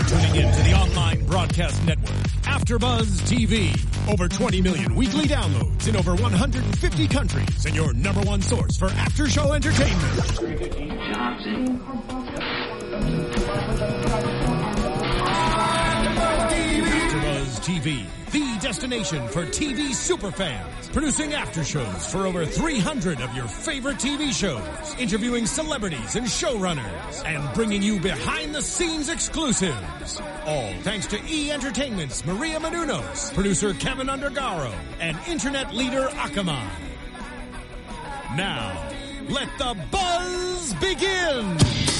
tuning in to the online broadcast network, AfterBuzz TV. Over 20 million weekly downloads in over 150 countries, and your number one source for after-show entertainment. AfterBuzz TV, the destination for TV superfans, producing aftershows for over 300 of your favorite TV shows, interviewing celebrities and showrunners, and bringing you behind-the-scenes exclusives. All thanks to E! Entertainment's Maria Menounos, producer Kevin Undergaro, and internet leader Akamai. Now, let the buzz begin!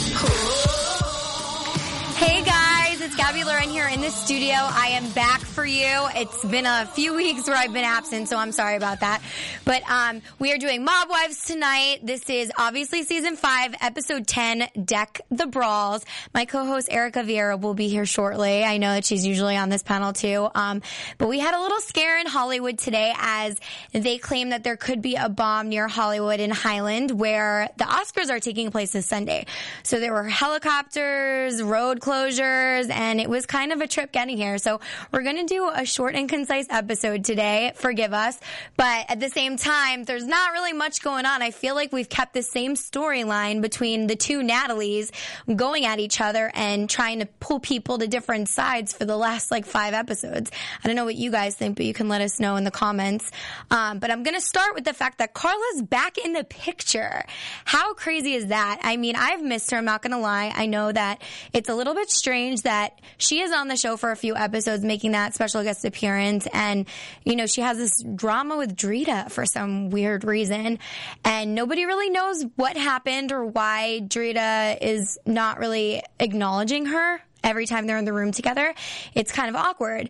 Hey guys, it's Gabby Loren here in the studio. I am back for you. It's been a few weeks where I've been absent, so I'm sorry about that. But we are doing Mob Wives tonight. This is obviously season 5, episode 10, Deck the Brawls. My co-host Erica Vieira will be here shortly. I know that she's usually on this panel too. But we had a little scare in Hollywood today as they claim that there could be a bomb near Hollywood in Highland where the Oscars are taking place this Sunday. So there were helicopters, road closures, and it was kind of a trip getting here. So we're going to do a short and concise episode today. Forgive us. But at the same time, there's not really much going on. I feel like we've kept the same storyline between the two Natalies going at each other and trying to pull people to different sides for the last 5 episodes. I don't know what you guys think, but you can let us know in the comments. But I'm going to start with the fact that Carla's back in the picture. How crazy is that? I mean, I've missed her. I'm not going to lie. I know that it's a little bit strange that she is on the show for a few episodes making that special guest appearance, and she has this drama with Drita for some weird reason, and nobody really knows what happened or why Drita is not really acknowledging her every time they're in the room together. It's kind of awkward.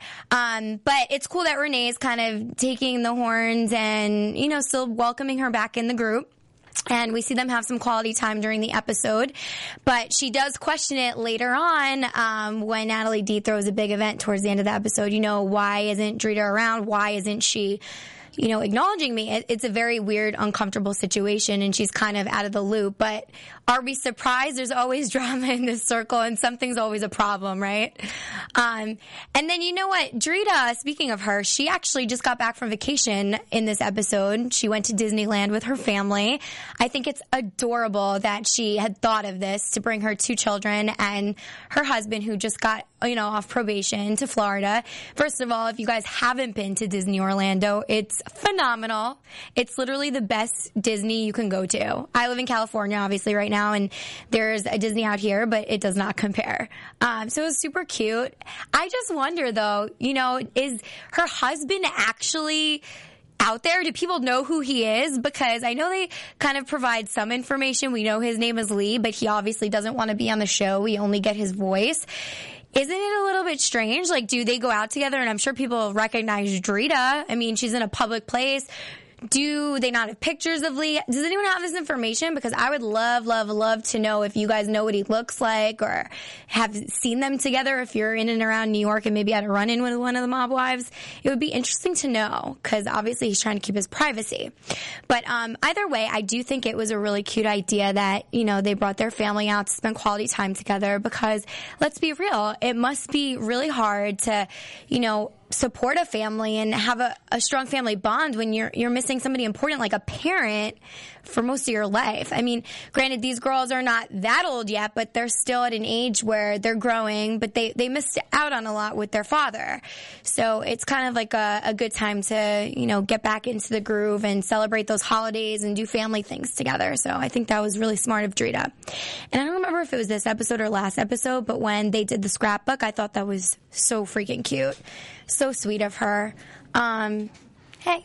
But it's cool that Renee's kind of taking the horns and still welcoming her back in the group. And we see them have some quality time during the episode. But she does question it later on when Natalie D throws a big event towards the end of the episode. Why isn't Drita around? Why isn't she acknowledging me? It's a very weird, uncomfortable situation, and she's kind of out of the loop. But are we surprised? There's always drama in this circle, and something's always a problem, right? And then you know what? Drita, speaking of her, she actually just got back from vacation in this episode. She went to Disneyland with her family. I think it's adorable that she had thought of this to bring her 2 children and her husband, who just got off probation, to Florida. First of all, if you guys haven't been to Disney Orlando, it's phenomenal. It's literally the best Disney you can go to. I live in California, obviously, right now, and there's a Disney out here, but it does not compare. So it was super cute. I just wonder, though, is her husband actually out there? Do people know who he is? Because I know they kind of provide some information. We know his name is Lee, but he obviously doesn't want to be on the show. We only get his voice. Isn't it a little bit strange? Do they go out together? And I'm sure people recognize Drita. I mean, she's in a public place. Do they not have pictures of Lee? Does anyone have this information? Because I would love, love, love to know if you guys know what he looks like or have seen them together. If you're in and around New York and maybe had a run-in with one of the Mob Wives, it would be interesting to know, because obviously he's trying to keep his privacy. But either way, I do think it was a really cute idea that, they brought their family out to spend quality time together, because let's be real, it must be really hard to, support a family and have a strong family bond when you're missing somebody important like a parent for most of your life. I mean, granted, these girls are not that old yet, but they're still at an age where they're growing, but they missed out on a lot with their father. So it's kind of like a good time to, get back into the groove and celebrate those holidays and do family things together. So I think that was really smart of Drita. And I don't remember if it was this episode or last episode, but when they did the scrapbook, I thought that was so freaking cute. So sweet of her. Hey.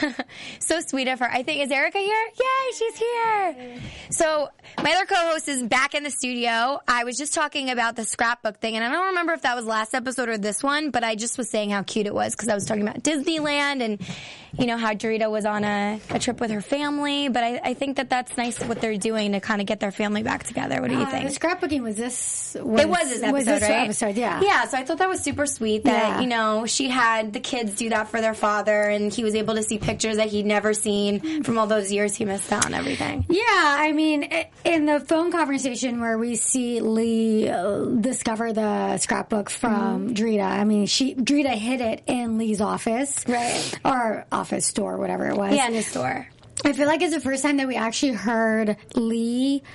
So sweet of her. I think, is Erica here? Yay, she's here. So my other co-host is back in the studio. I was just talking about the scrapbook thing, and I don't remember if that was last episode or this one, but I just was saying how cute it was because I was talking about Disneyland and, how Drita was on a trip with her family. But I think that that's nice what they're doing to kind of get their family back together. What do you think? The scrapbooking was this. It was this episode, right? Episode, yeah. Yeah, so I thought that was super sweet that, she had the kids do that for their father, and he was was able to see pictures that he'd never seen from all those years he missed out on everything. Yeah, I mean, in the phone conversation where we see Lee discover the scrapbook from Drita, I mean, Drita hid it in Lee's office. Right. Or office store, whatever it was. Yeah, in his store. I feel like it's the first time that we actually heard Lee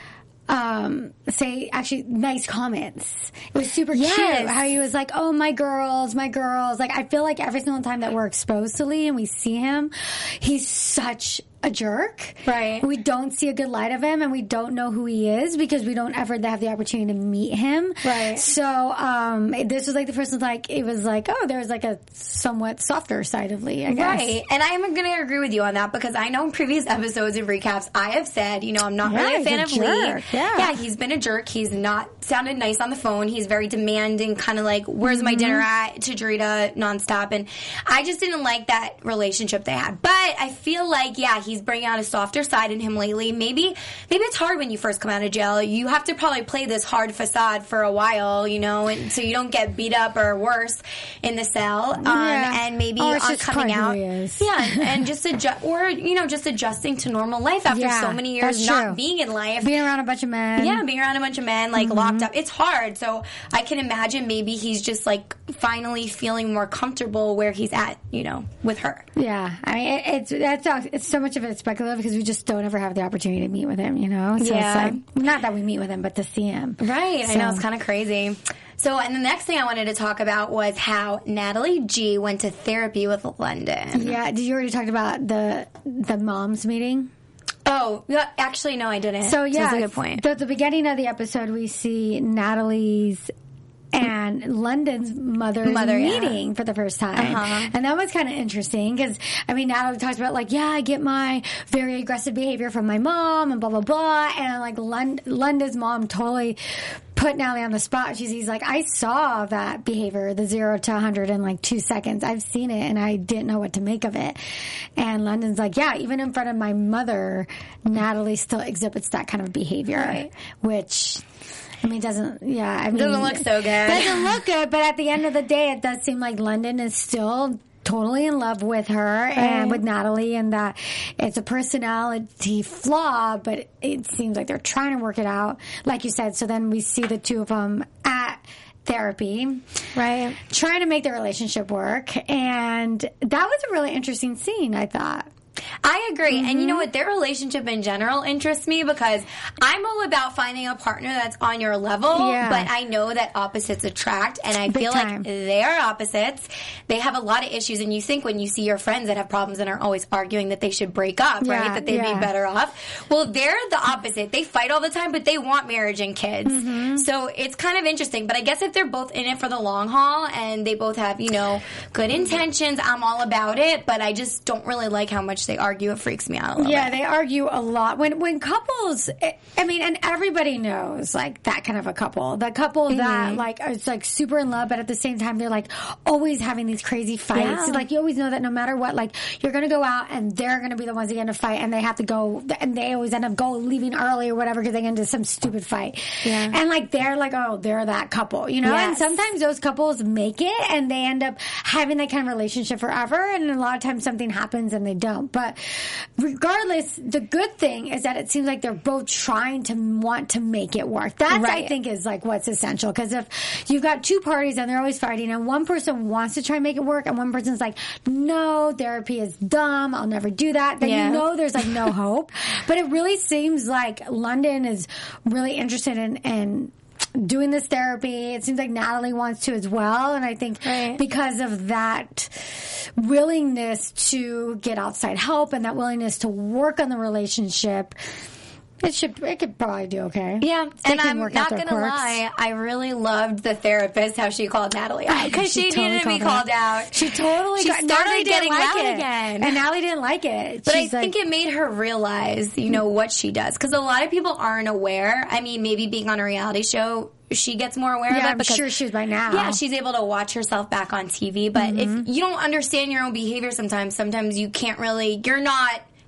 say actually nice comments. It was super cute how he was like, oh, my girls. Like, I feel like every single time that we're exposed to Lee and we see him, he's such a jerk. Right. We don't see a good light of him, and we don't know who he is because we don't ever have the opportunity to meet him. Right. So, this was like the first one, like, it was like, oh, there's like a somewhat softer side of Lee, I guess. Right. And I am going to agree with you on that because I know in previous episodes and recaps, I have said, I'm not really a fan of Lee. Yeah, he's been a jerk. He's not sounded nice on the phone. He's very demanding, kind of like, where's my dinner at, to Drita nonstop. And I just didn't like that relationship they had. But I feel like, he's bringing out a softer side in him lately. Maybe it's hard when you first come out of jail. You have to probably play this hard facade for a while, and so you don't get beat up or worse in the cell. And maybe on coming out, and just just adjusting to normal life after so many years not being in life, being around a bunch of men. Yeah, being around a bunch of men, like locked up. It's hard. So I can imagine maybe he's just like finally feeling more comfortable where he's at, with her. Yeah, I mean it's so much of it speculative because we just don't ever have the opportunity to meet with him, So it's like, not that we meet with him, but to see him. Right. So. I know, it's kind of crazy. So, and the next thing I wanted to talk about was how Natalie G went to therapy with London. Yeah. Did you already talk about the moms meeting? Oh, actually, no, I didn't. So, that's a good point. At the beginning of the episode, we see Natalie's and London's mother's meeting for the first time. And that was kind of interesting because, Natalie talks about like, I get my very aggressive behavior from my mom and blah, blah, blah. And like London's mom totally put Natalie on the spot. He's like, I saw that behavior, the 0 to 100 in like 2 seconds. I've seen it and I didn't know what to make of it. And London's like, even in front of my mother, Natalie still exhibits that kind of behavior, which... doesn't look so good. Doesn't look good, but at the end of the day, it does seem like London is still totally in love with her and with Natalie, and that it's a personality flaw, but it seems like they're trying to work it out, like you said. So then we see the two of them at therapy, right, trying to make their relationship work, and that was a really interesting scene, I thought. I agree. And you know what? Their relationship in general interests me because I'm all about finding a partner that's on your level, but I know that opposites attract, and I feel like they are opposites. They have a lot of issues, and you think when you see your friends that have problems and are always arguing that they should break up, right? That they'd be better off. Well, they're the opposite. They fight all the time, but they want marriage and kids. So it's kind of interesting. But I guess if they're both in it for the long haul and they both have, good intentions, I'm all about it, but I just don't really like how much they argue. It freaks me out a little bit. Yeah, they argue a lot. When couples, and everybody knows, like, that kind of a couple. The couple that, like, is, like, super in love, but at the same time, they're, like, always having these crazy fights. Yeah. Like, you always know that no matter what, like, you're going to go out and they're going to be the ones that get in a fight, and they have to go, and they always end up leaving early or whatever because they get into some stupid fight. Yeah. And, like, they're like, they're that couple, Yes. And sometimes those couples make it, and they end up having that kind of relationship forever, and a lot of times something happens and they don't. But regardless, the good thing is that it seems like they're both trying to want to make it work. That I think is like what's essential. Because if you've got two parties and they're always fighting, and one person wants to try and make it work, and one person's like, no, therapy is dumb, I'll never do that, then there's like no hope. But it really seems like London is really interested in doing this therapy. It seems like Natalie wants to as well, and I think because of that willingness to get outside help and that willingness to work on the relationship, it could probably do okay. Yeah, and I'm not going to lie, I really loved the therapist, how she called Natalie out, because she totally needed to be called out. She totally started getting loud again. And Natalie didn't like it. But I think it made her realize, what she does. Because a lot of people aren't aware. Maybe being on a reality show, she gets more aware of it. I'm sure she is by now. Yeah, she's able to watch herself back on TV. But if you don't understand your own behavior sometimes you can't really, you're not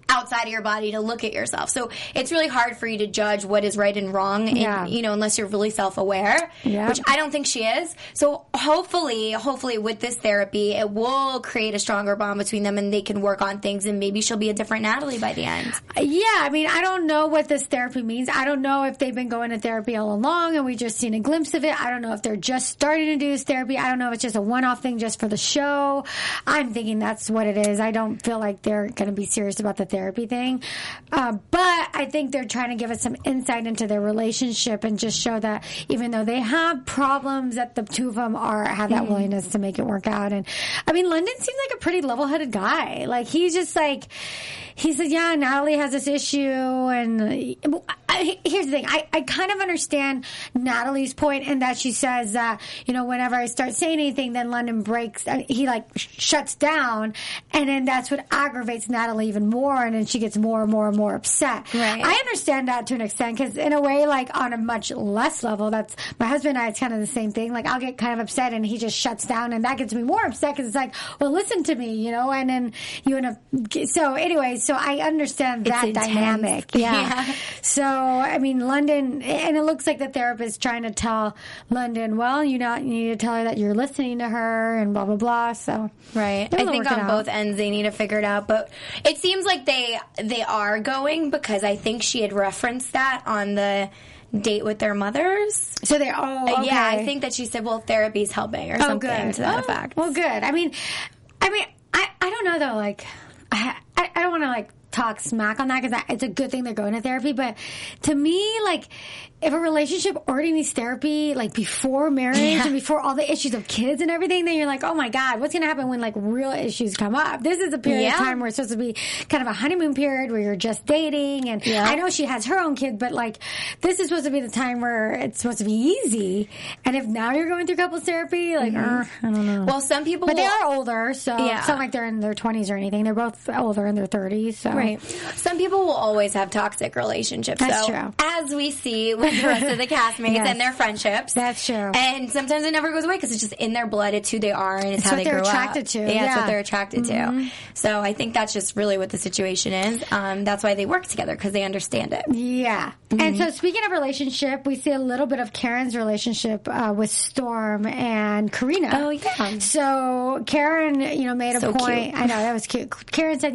outside of your body to look at yourself. So it's really hard for you to judge what is right and wrong, unless you're really self-aware, which I don't think she is. So hopefully with this therapy, it will create a stronger bond between them and they can work on things, and maybe she'll be a different Natalie by the end. Yeah, I mean, I don't know what this therapy means. I don't know if they've been going to therapy all along and we just seen a glimpse of it. I don't know if they're just starting to do this therapy. I don't know if it's just a one-off thing just for the show. I'm thinking that's what it is. I don't feel like they're going to be serious about the therapy thing. But I think they're trying to give us some insight into their relationship and just show that even though they have problems, that the two of them have that willingness to make it work out. And I mean, London seems like a pretty level-headed guy. Like, he's just like, he said, yeah, Natalie has this issue. And here's the thing. I kind of understand Natalie's point in that she says that, whenever I start saying anything, then London breaks, he shuts down. And then that's what aggravates Natalie even more. And then she gets more and more and more upset. Right. I understand that to an extent, because in a way, like, on a much less level, that's, my husband and I, it's kind of the same thing. Like, I'll get kind of upset and he just shuts down, and that gets me more upset because it's like, well, listen to me, and then you end up, so anyway, so I understand that dynamic. Yeah. So, I mean, London, and it looks like the therapist is trying to tell London, well, you need to tell her that you're listening to her and blah, blah, blah. So, right. I think on both ends they need to figure it out, but it seems like they are going, because I think she had referenced that on the date with their mothers. So they, okay. Yeah, I think that she said, well, therapy's helping or something to that effect. Well, good. I mean, I don't know though, like, I don't want to like talk smack on that, because it's a good thing they're going to therapy, but to me, like, if a relationship already needs therapy, like, before marriage and before all the issues of kids and everything, then you're like, oh my God, what's going to happen when, like, real issues come up? This is a period of time where it's supposed to be kind of a honeymoon period where you're just dating, and I know she has her own kid, but, like, this is supposed to be the time where it's supposed to be easy, and if now you're going through couples therapy, like, I don't know. Well, some people But they are older, so it's not like they're in their 20s or anything. They're both older, in their 30s, so. Right. Some people will always have toxic relationships. That's true. As we see with the rest of the castmates and their friendships. That's true. And sometimes it never goes away because it's just in their blood. It's who they are, and it's how they grew up. It's what they're attracted to. Yeah, it's what they're attracted to. So I think that's just really what the situation is. That's why they work together, because they understand it. Yeah. And so speaking of relationship, we see a little bit of Karen's relationship with Storm and Karina. Oh, yeah. So Karen, made a point. Cute. I know, that was cute. Karen said,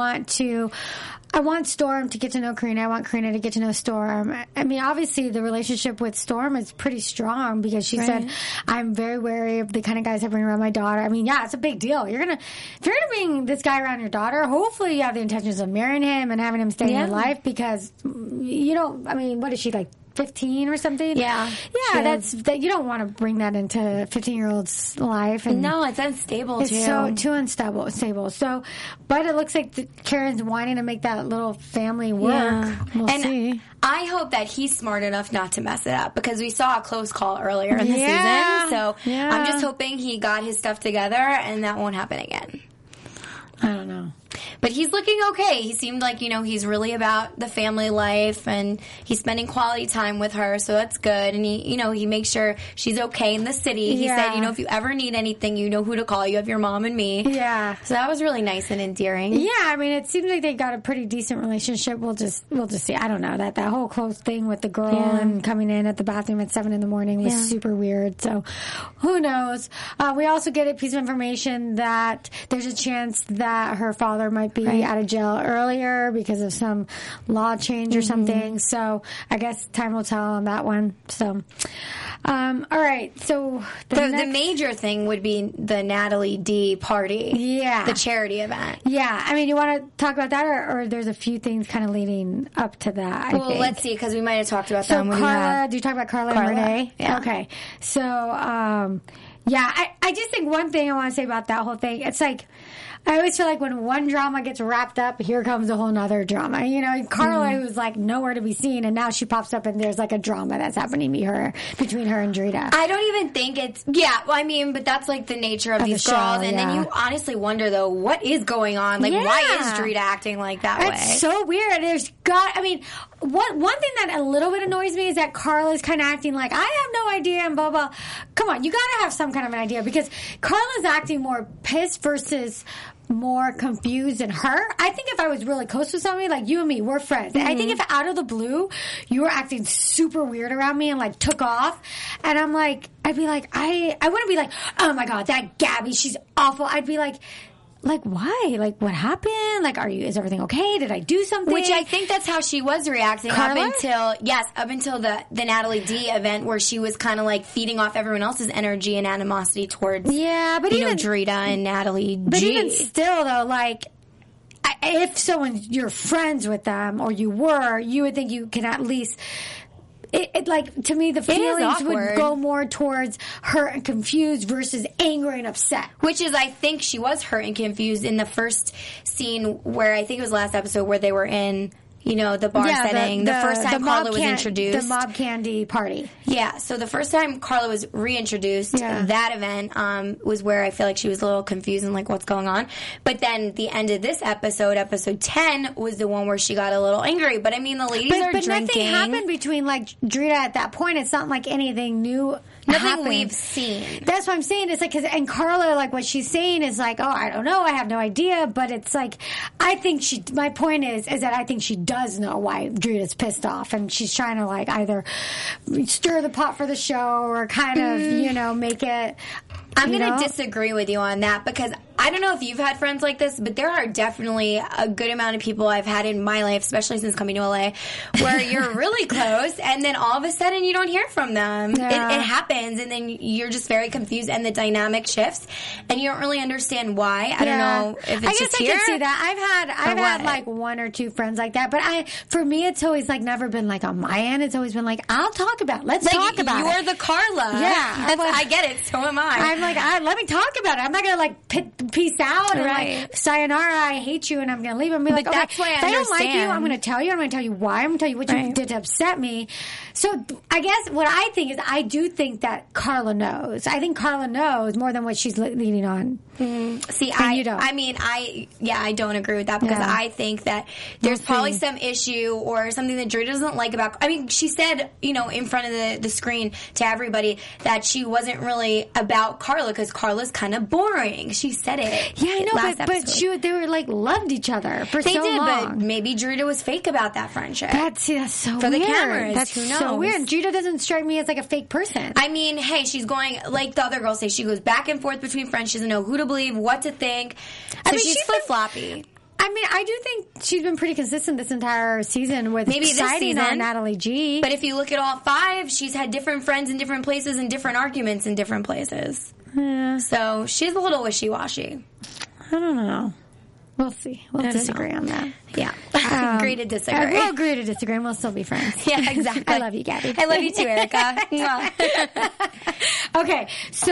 I want Storm to get to know Karina. I want Karina to get to know Storm. I mean, obviously, the relationship with Storm is pretty strong, because she said, I'm very wary of the kind of guys I bring around my daughter. I mean, yeah, it's a big deal. If you're going to bring this guy around your daughter, hopefully you have the intentions of marrying him and having him stay in your life, because what is she, like, 15 or something? Yeah. Yeah, you don't want to bring that into a 15-year-old's life. And no, it's unstable, too. It's so too unstable. So, but it looks like Karen's wanting to make that little family work. Yeah. We'll see. I hope that he's smart enough not to mess it up, because we saw a close call earlier in the season. So I'm just hoping he got his stuff together and that won't happen again. I don't know. But he's looking okay. He seemed like, he's really about the family life, and he's spending quality time with her, so that's good. And he makes sure she's okay in the city. He said, if you ever need anything, you know who to call. You have your mom and me. Yeah. So that was really nice and endearing. Yeah, I mean, it seems like they got a pretty decent relationship. We'll just see. I don't know, that whole close thing with the girl and coming in at the bathroom at 7 a.m. was super weird. So who knows? We also get a piece of information that there's a chance that her father might be out of jail earlier because of some law change or something. So I guess time will tell on that one. So, all right. So the major thing would be the Natalie D party. Yeah. The charity event. Yeah. I mean, you want to talk about that, or there's a few things kind of leading up to that, I think. Let's see, because we might have talked about that. So Carla, do you talk about Carla and Renee? Yeah. Okay. So, I just think one thing I want to say about that whole thing, it's like, I always feel like when one drama gets wrapped up, here comes a whole nother drama. Carla, who's like nowhere to be seen, and now she pops up and there's like a drama that's happening between her and Drita. I don't even think it's, but that's like the nature of these girls. And then you honestly wonder, though, what is going on? Like, why is Drita acting like that way? It's so weird. One thing that a little bit annoys me is that Carla's kind of acting like, I have no idea, and blah, blah. come on, you gotta have some kind of an idea because Carla's acting more pissed versus more confused than her. I think if I was really close with somebody, like you and me, we're friends. I think if out of the blue, you were acting super weird around me and like took off, and I'm like, I'd be like, I wouldn't be like, oh my God, that Gabby, she's awful. I'd be like, why? Like, what happened? Like, is everything okay? Did I do something? Which I think that's how she was reacting Carla? up until the Natalie D event where she was kind of like feeding off everyone else's energy and animosity towards, but even Drita and Natalie G. But even still, though, like, if you're friends with them or you would think you can at least. It like, to me, the feelings would go more towards hurt and confused versus angry and upset. Which is, I think she was hurt and confused in the first scene where, I think it was last episode where they were in, the bar setting. The first time Carla was introduced. The Mob Candy party. Yeah, so the first time Carla was reintroduced, that event was where I feel like she was a little confused and like, what's going on? But then the end of this episode 10, was the one where she got a little angry. But I mean, the ladies are drinking. But nothing happened between like Drita at that point. It's not like anything new. Nothing we've seen. That's what I'm saying. It's like, and Carla, like, what she's saying is like, oh, I don't know, I have no idea. But it's like, I think my point is that I think she does know why Drita's pissed off, and she's trying to like either stir the pot for the show or kind of, make it. I'm going to disagree with you on that because I don't know if you've had friends like this, but there are definitely a good amount of people I've had in my life, especially since coming to LA, where you're really close and then all of a sudden you don't hear from them. Yeah. It happens and then you're just very confused and the dynamic shifts and you don't really understand why. I don't know if it's just here. I can see that. I've had like one or two friends like that, but for me it's always like never been like on my end. It's always been like, I'll talk about it. Let's talk about it. You're the Carla. Yeah. I get it. So am I. I'm like, let me talk about it. I'm not going to like peace out and like, sayonara, I hate you, and I'm going to leave and be like, okay, that's why if I don't like you, I'm going to tell you. I'm going to tell you why. I'm going to tell you what you did to upset me. So I guess what I think is I do think that Carla knows. I think Carla knows more than what she's leading on. Mm-hmm. See, you don't. I don't agree with that because I think that there's probably some issue or something that Drita doesn't like about. I mean, she said, in front of the screen to everybody that she wasn't really about Carla because Carla's kind of boring. She said it. Yeah, I know, but they were like loved each other for so long. But maybe Drita was fake about that friendship. That's so for weird. The cameras. That's Who knows? So weird. Drita doesn't strike me as like a fake person. I mean, hey, she's going like the other girls say. She goes back and forth between friends. She doesn't know who to believe, what to think. So she's flip-floppy. I mean, I do think she's been pretty consistent this entire season with maybe siding on Natalie G. But if you look at all 5, she's had different friends in different places and different arguments in different places. Yeah. So she's a little wishy-washy. I don't know. We'll see. We'll disagree on that. Yeah. Agree to disagree. We'll agree to disagree and we'll still be friends. Yeah, exactly. I love you, Gabby. I love you too, Erica. Okay.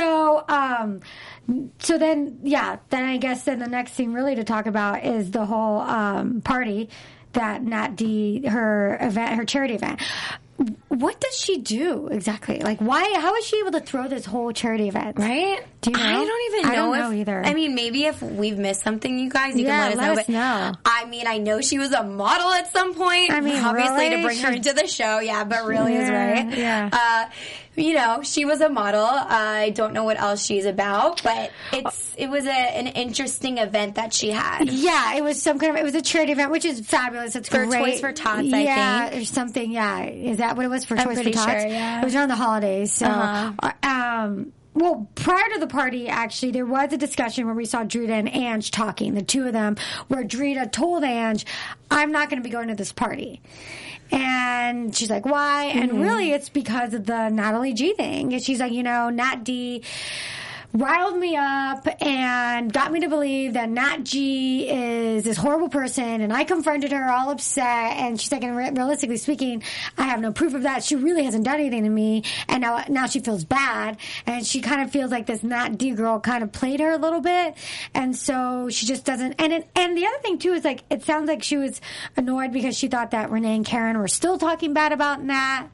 So then I guess then the next thing really to talk about is the whole party that Nat D, her charity event. What does she do exactly? Like, how is she able to throw this whole charity event? Right? Do you know? I don't even know. I don't know either. I mean, maybe if we've missed something, you guys, you can let us know. I mean, I know she was a model at some point. I mean, obviously really? To bring her into the show. Yeah, but really is right. Yeah. She was a model. I don't know what else she's about, but it was an interesting event that she had. Yeah, it was it was a charity event, which is fabulous. It's for great. Toys for Tots, I think. Yeah, or something. Yeah, is that what it was for Toys for Tots? Sure, yeah. It was around the holidays. So, well, prior to the party, actually, there was a discussion where we saw Drita and Ange talking, the two of them, where Drita told Ange, I'm not going to be going to this party. And she's like, why? Mm-hmm. And really, it's because of the Natalie G thing. And she's like, Nat D riled me up and got me to believe that Nat G is this horrible person, and I confronted her all upset, and she's like, and realistically speaking, I have no proof of that. She really hasn't done anything to me, and now she feels bad, and she kind of feels like this Nat D girl kind of played her a little bit, and so she just doesn't, and the other thing too is like, it sounds like she was annoyed because she thought that Renee and Karen were still talking bad about Nat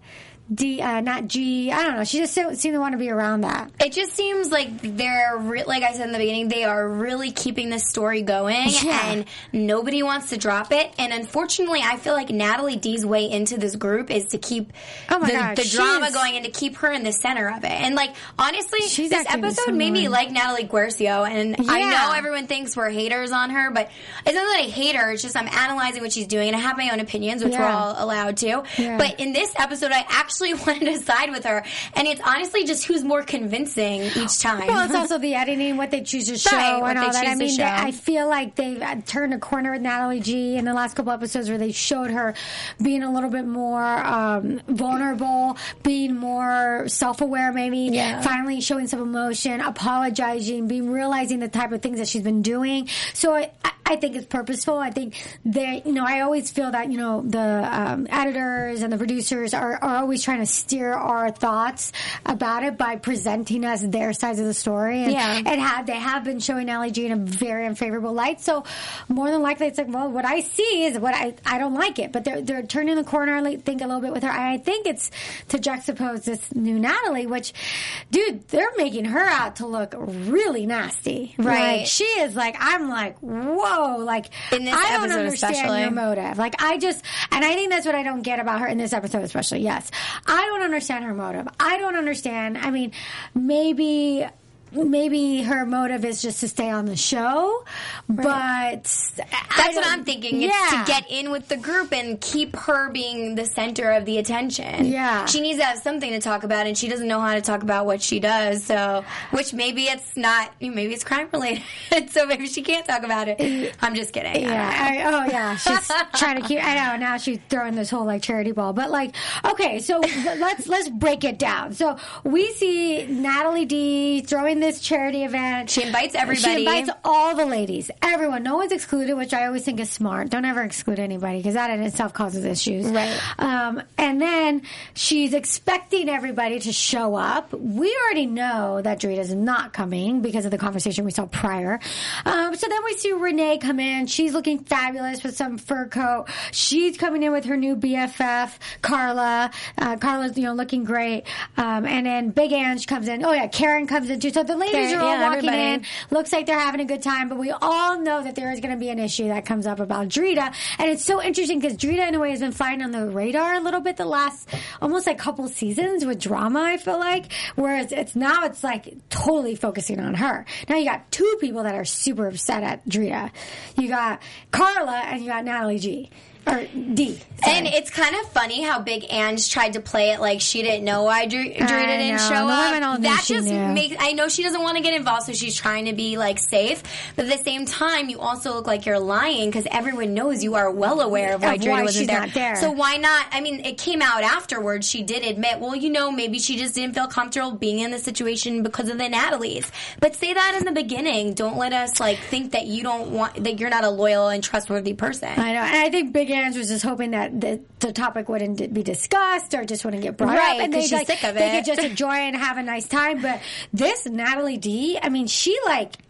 not G. I don't know. She just seemed to want to be around that. It just seems like they're, like I said in the beginning, they are really keeping this story going, and nobody wants to drop it. And unfortunately, I feel like Natalie D's way into this group is to keep the drama going and to keep her in the center of it. And like, honestly, this episode made me like Natalie Guercio, and I know everyone thinks we're haters on her, but it's not that I hate her. It's just I'm analyzing what she's doing, and I have my own opinions, which we're all allowed to. Yeah. But in this episode, I actually wanted to side with her, and it's honestly just who's more convincing each time. Well, it's also the editing, what they choose to show, and all that. I mean, I feel like they've turned a corner with Natalie G in the last couple episodes where they showed her being a little bit more vulnerable, being more self-aware, maybe. Yeah. Finally showing some emotion, apologizing, realizing the type of things that she's been doing. So I think it's purposeful. I think they, I always feel that, the editors and the producers are always trying to steer our thoughts about it by presenting us their sides of the story. And they have been showing Natalie G in a very unfavorable light. So more than likely, it's like, well, what I see is what I don't like it. But they're turning the corner, I think, a little bit with her. I think it's to juxtapose this new Natalie, which, dude, they're making her out to look really nasty. Right. Like, she is like, I'm like, whoa, like, in this I don't episode understand especially. your motive. Like, and I think that's what I don't get about her in this episode especially, yes. I don't understand her motive. I don't understand. I mean, maybe her motive is just to stay on the show, but that's what I'm thinking. It's to get in with the group and keep her being the center of the attention. Yeah. She needs to have something to talk about, and she doesn't know how to talk about what she does, so, which maybe it's crime related, so maybe she can't talk about it. I'm just kidding. Yeah. She's trying to keep, I know, now she's throwing this whole, like, charity ball, but, like, okay, so let's break it down. So we see Natalie D throwing this charity event. She invites everybody. She invites all the ladies. Everyone. No one's excluded, which I always think is smart. Don't ever exclude anybody, because that in itself causes issues. Right. And then she's expecting everybody to show up. We already know that Drita's not coming because of the conversation we saw prior. So then we see Renee come in. She's looking fabulous with some fur coat. She's coming in with her new BFF, Carla. Carla's, looking great. And then Big Ange comes in. Oh, yeah, Karen comes in too. So the ladies are all walking in. Looks like they're having a good time, but we all know that there is going to be an issue that comes up about Drita. And it's so interesting because Drita, in a way, has been flying on the radar a little bit the last almost like couple seasons with drama, I feel like. Whereas it's like totally focusing on her. Now you got two people that are super upset at Drita. You got Carla and you got Natalie G. Or D. Sorry. And it's kind of funny how Big Ange tried to play it like she didn't know why Drita didn't show up. That just makes, I know she doesn't want to get involved, so she's trying to be like safe. But at the same time, you also look like you're lying because everyone knows you are well aware of why Drita wasn't there. Not there. So why not? I mean, it came out afterwards. She did admit, well, maybe she just didn't feel comfortable being in the situation because of the Natalies. But say that in the beginning. Don't let us think that that you're not a loyal and trustworthy person. I know, and I think Big Ange was just hoping that the topic wouldn't be discussed or just wouldn't get brought up, and she's sick of it. They could just enjoy it and have a nice time. But this Natalie D, I mean, she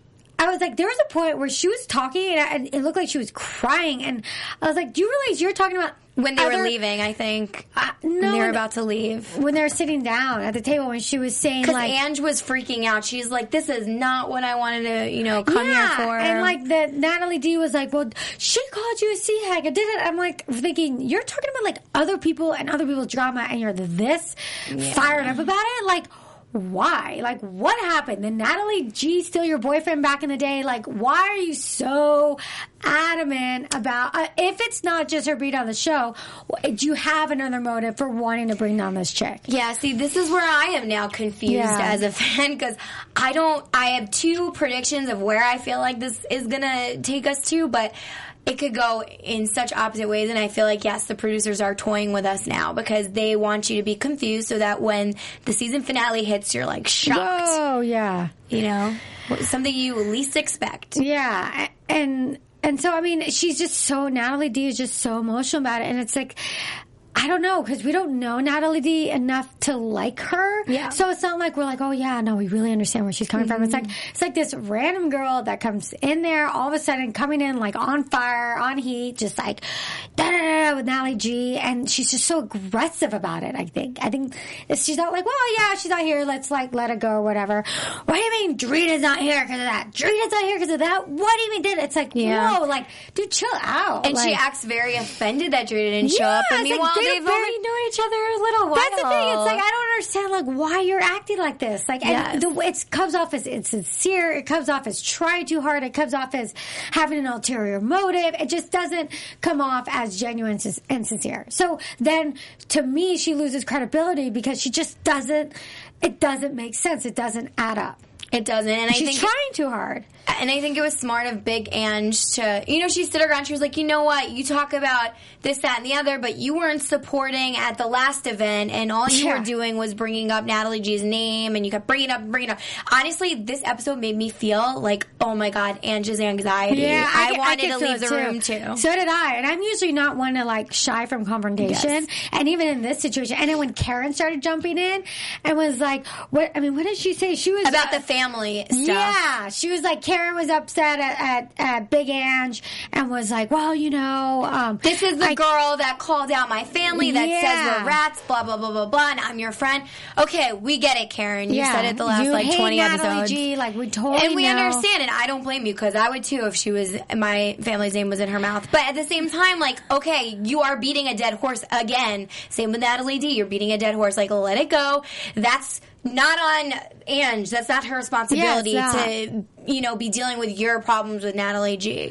I was like, there was a point where she was talking and it looked like she was crying, and I was like, do you realize you're talking about when they were leaving, I think. No, when they were about to leave. When they were sitting down at the table, when she was saying, because Ange was freaking out. She's like, this is not what I wanted to, come here for. And the Natalie D was like, well, she called you a sea hag. I did it. I'm like thinking, you're talking about other people and other people's drama, and you're this fired up about it? Why? What happened? Did Natalie G steal your boyfriend back in the day? Why are you so adamant about, if it's not just her being on the show, do you have another motive for wanting to bring down this chick? Yeah, see, this is where I am now confused as a fan, because I have two predictions of where I feel like this is going to take us to, but it could go in such opposite ways, and I feel like, yes, the producers are toying with us now because they want you to be confused so that when the season finale hits, you're shocked. Oh, yeah. Something you least expect. Yeah, and so, I mean, she's just Natalie D is just so emotional about it, and it's I don't know, because we don't know Natalie D enough to like her. Yeah. So it's not like we're like, oh yeah, no, we really understand where she's coming from. It's like this random girl that comes in there all of a sudden, coming in like on fire, on heat, just like da da da with Natalie G, and she's just so aggressive about it. I think she's not like, well, yeah, she's not here. Let's like let it go or whatever. What do you mean Drita's not here because of that? Drita's not here because of that? What do you mean did? It's like, whoa, like, dude, chill out. And like, she acts very offended that Drita didn't show up. And meanwhile, like, they've already known each other a little while. That's the thing. It's like, I don't understand, like, why you're acting like this. Like, and it comes off as insincere. It comes off as trying too hard. It comes off as having an ulterior motive. It just doesn't come off as genuine and sincere. So then, to me, she loses credibility because she just doesn't. It doesn't make sense. It doesn't add up. It doesn't. And she's trying too hard. And I think it was smart of Big Ange to, she stood her ground. She was like, you know what? You talk about this, that, and the other, but you weren't supporting at the last event, and all you were doing was bringing up Natalie G's name, and you kept bringing it up. Honestly, this episode made me feel like, oh my God, Ange's anxiety. Yeah, I wanted to leave the room too. So did I. And I'm usually not one to like shy from confrontation. Yes. And even in this situation. And then when Karen started jumping in and was like, what did she say? She was about the family stuff. Yeah. She was like, Karen was upset at Big Ange and was like, well, this is the girl that called out my family that says we're rats, blah, blah, blah, blah, blah, and I'm your friend. Okay, we get it, Karen. You said it the last 20 episodes. G, like, we totally and we understand, and I don't blame you, because I would too if my family's name was in her mouth. But at the same time, like, okay, you are beating a dead horse again. Same with Natalie D. You're beating a dead horse. Like, let it go. That's not on Ange. That's not her responsibility to, be dealing with your problems with Natalie G.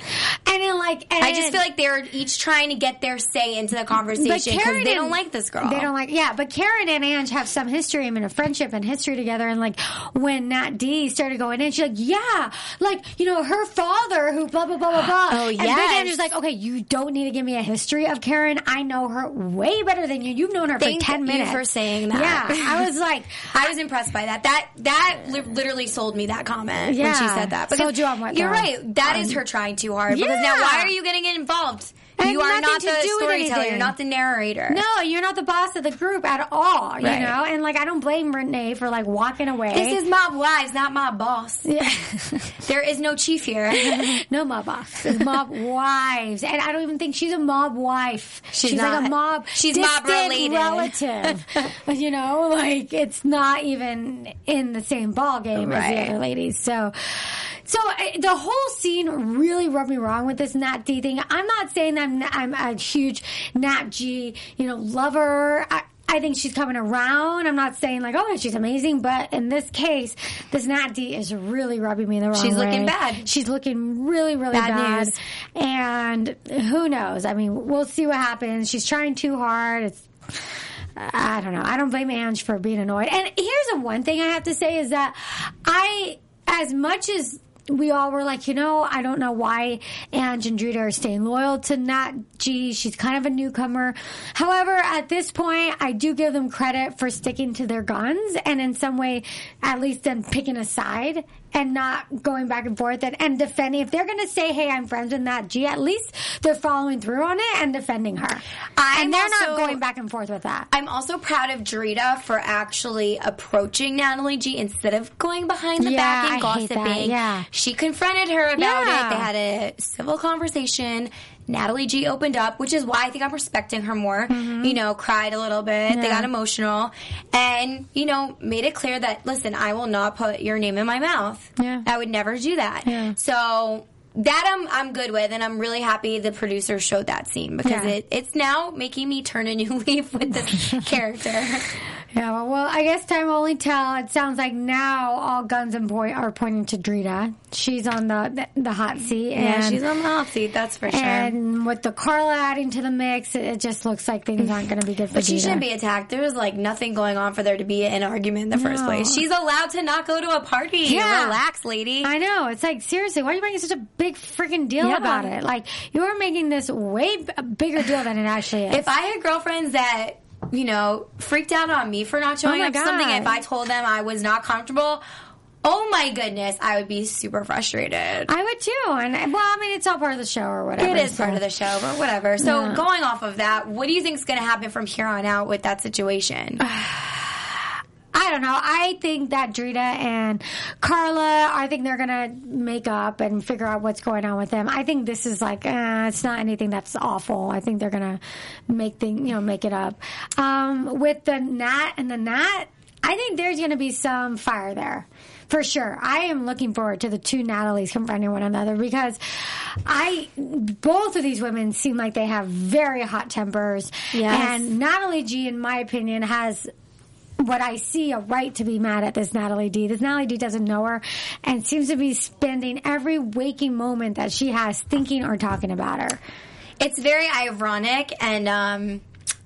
I just feel like they're each trying to get their say into the conversation because they don't like this girl. They don't like, but Karen and Ange have some history, a friendship and history together. And like when Nat D started going in, she's like, her father who blah, blah, blah, blah, blah. Oh, yes. And Big Ange is like, okay, you don't need to give me a history of Karen. I know her way better than you. You've known her for 10 minutes. Thank you for saying that. Yeah. I was like, I was impressed by that. That literally sold me that comment when she said that. Because sold you on what? You're right. That is her trying too hard. Because now why are you getting involved? And you are not the storyteller. Anything. You're not the narrator. No, you're not the boss of the group at all, you know? And, I don't blame Renee for, walking away. This is Mob Wives, not Mob Boss. Yeah. There is no chief here. No Mob Boss. It's Mob Wives. And I don't even think she's a Mob wife. She's not. Like a Mob She's Mob related. Relative. It's not even in the same ball game as the other ladies. So the whole scene really rubbed me wrong with this Nat D thing. I'm not saying that I'm a huge Nat G, lover. I think she's coming around. I'm not saying she's amazing, but in this case, this Nat D is really rubbing me the wrong way. She's looking bad. She's looking really, really bad. News. And who knows? I mean, we'll see what happens. She's trying too hard. I don't know. I don't blame Ange for being annoyed. And here's the one thing I have to say is that as much as we all were like, I don't know why Ange and Drita are staying loyal to Nat G. She's kind of a newcomer. However, at this point, I do give them credit for sticking to their guns and in some way, at least then picking a side and not going back and forth and defending. If they're going to say, hey, I'm friends with Nat G, at least they're following through on it and defending her. And they're not going back and forth with that. I'm also proud of Drita for actually approaching Natalie G instead of going behind the back and gossiping. She confronted her about it. They had a civil conversation. Natalie G opened up, which is why I think I'm respecting her more. Cried a little bit. They got emotional. And, made it clear that, listen, I will not put your name in my mouth. Yeah. I would never do that. Yeah. So that I'm good with, and I'm really happy the producer showed that scene because it's now making me turn a new leaf with this character. Yeah, well, I guess time will only tell. It sounds like now all guns are pointing to Drita. She's on the hot seat. Yeah, she's on the hot seat, that's for sure. And with the Carla adding to the mix, it just looks like things aren't going to be good for Drita. But she shouldn't be attacked. There was nothing going on for there to be an argument in the first place. She's allowed to not go to a party. Yeah. Relax, lady. I know. It's seriously, why are you making such a big freaking deal about it? You're making this way bigger deal than it actually is. If I had girlfriends that freaked out on me for not showing up to something, if I told them I was not comfortable, Oh my goodness, I would be super frustrated. I would too. And well, I mean, it's all part of the show or whatever. It is part of the show, but whatever. So going off of that, what do you think is going to happen from here on out with that situation? I don't know. I think that Drita and Carla, I think they're going to make up and figure out what's going on with them. I think this is like, it's not anything that's awful. I think they're going to make it up. With the Nat, I think there's going to be some fire there. For sure. I am looking forward to the two Natalies confronting one another because both of these women seem like they have very hot tempers. Yes. And Natalie G, in my opinion, has what I see a right to be mad at this Natalie D. This Natalie D doesn't know her and seems to be spending every waking moment that she has thinking or talking about her. It's very ironic and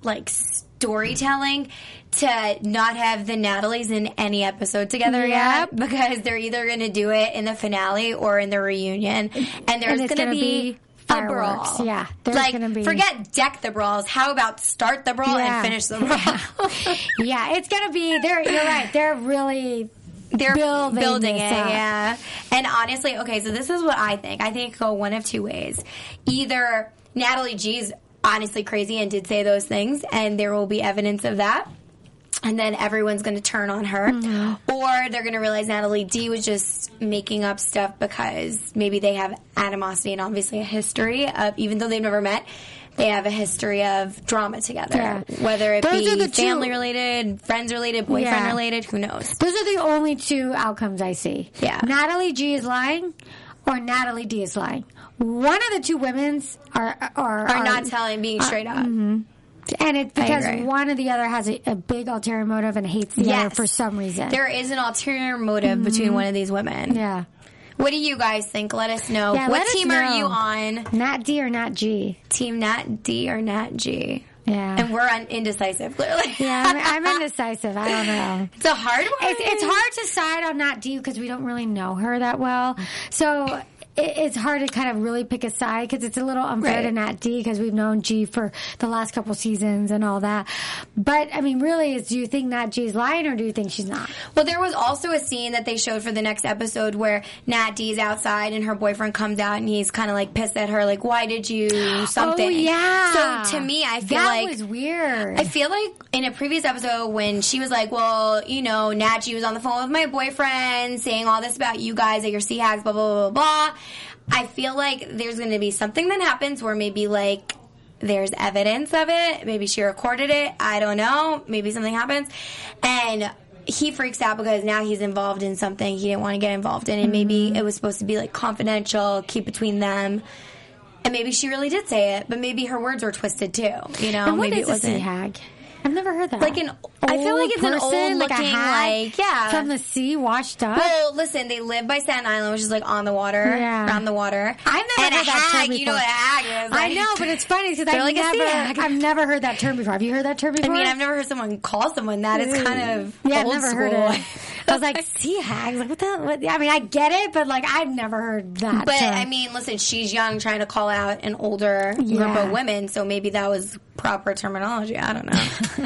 storytelling to not have the Natalies in any episode together yet, because they're either going to do it in the finale or in the reunion, and there's going to be a brawl. Yeah, there's going to be. Forget deck the brawls. How about start the brawl and finish the brawl? Yeah, it's going to be. You're right. They're really. They're building it, up. yeah. And honestly, okay, so this is what I think. I think it could go one of two ways. Either Natalie G's honestly crazy and did say those things, and there will be evidence of that, and then everyone's going to turn on her. Mm-hmm. Or they're going to realize Natalie D was just making up stuff because maybe they have animosity and obviously a history of, even though they've never met, they have a history of drama together. Yeah. Whether it be family-related, friends-related, boyfriend-related, who knows? Those are the only two outcomes I see. Yeah. Natalie G is lying or Natalie D is lying. One of the two women's are not telling, being straight up. Mm-hmm. And it's because one or the other has a big ulterior motive and hates the other for some reason. There is an ulterior motive between one of these women. Yeah. What do you guys think? Let us know. Yeah, what team are you on? Nat D or Nat G? Team Nat D or Nat G? Yeah. And we're indecisive, clearly. Yeah, I'm indecisive. I don't know. It's a hard one. It's hard to side on Nat D because we don't really know her that well. So it's hard to kind of really pick a side because it's a little unfair to Nat D because we've known G for the last couple seasons and all that. But, I mean, really, do you think Nat G's lying or do you think she's not? Well, there was also a scene that they showed for the next episode where Nat D's outside and her boyfriend comes out and he's kind of like pissed at her, like, why did you something? Oh, yeah. So to me, I feel like that was weird. I feel like in a previous episode when she was like, well, Nat G was on the phone with my boyfriend saying all this about you guys at your sea hags, blah, blah, blah, blah. I feel like there's going to be something that happens where maybe like there's evidence of it. Maybe she recorded it. I don't know. Maybe something happens. And he freaks out because now he's involved in something he didn't want to get involved in. And maybe it was supposed to be like confidential, keep between them. And maybe she really did say it, but maybe her words were twisted too. And what maybe is a sea hag? I've never heard that. I feel like it's an old looking, from the sea, washed up. Well, listen, they live by Staten Island, which is like on the water, around the water. I've never heard that term before. You know what a hag is? I know, but it's funny because I've never heard that term before. Have you heard that term before? I mean, I've never heard someone call someone that. It's kind of I've old never school. heard it. I was like, sea hags? Like, what the? I mean, I get it, but like, I've never heard that. But term. I mean, listen, she's young, trying to call out an older group of women, so maybe that was proper terminology. I don't know.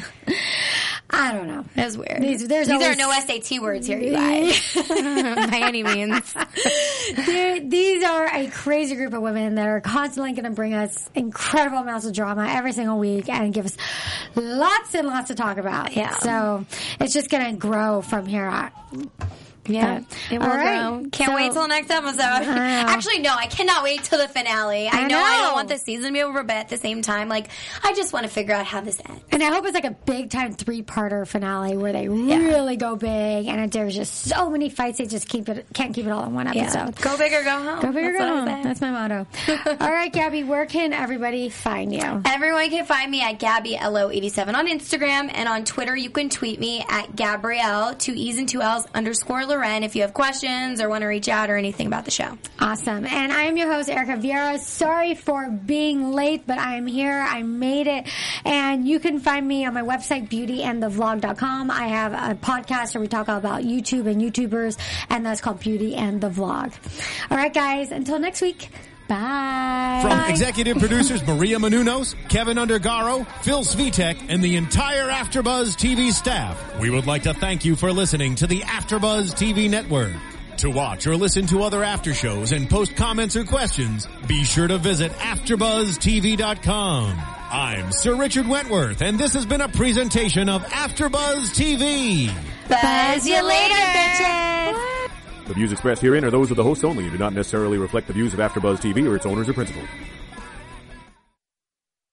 I don't know. That's weird. These are no SAT words here, you guys. By any means. These are a crazy group of women that are constantly going to bring us incredible amounts of drama every single week and give us lots and lots to talk about. Yeah. So it's just going to grow from here on. Yeah, it will go. Can't wait till next episode. Actually, no, I cannot wait till the finale. I know I don't want the season to be over, but at the same time, like, I just want to figure out how this ends. And I hope it's like a big time 3-parter finale where they really go big, and there's just so many fights they just can't keep it all in one episode. Yeah. Go big or go home. Go big or go home. That's my motto. All right, Gabby, where can everybody find you? Everyone can find me at GabbyLO87 on Instagram, and on Twitter you can tweet me at Gabrielle, 2 E's and 2 L's _ Loren, if you have questions or want to reach out or anything about the show. Awesome. And I am your host, Erica Vieira. Sorry for being late, but I am here. I made it. And you can find me on my website, beautyandthevlog.com. I have a podcast where we talk all about YouTube and YouTubers, and that's called Beauty and the Vlog. All right, guys, until next week, Bye. From executive producers Maria Menounos, Kevin Undergaro, Phil Svitek, and the entire AfterBuzz TV staff, we would like to thank you for listening to the AfterBuzz TV network. To watch or listen to other after shows and post comments or questions, be sure to visit AfterBuzzTV.com. I'm Sir Richard Wentworth, and this has been a presentation of AfterBuzz TV. Buzz you later, bitches. The views expressed herein are those of the hosts only and do not necessarily reflect the views of AfterBuzz TV or its owners or principals.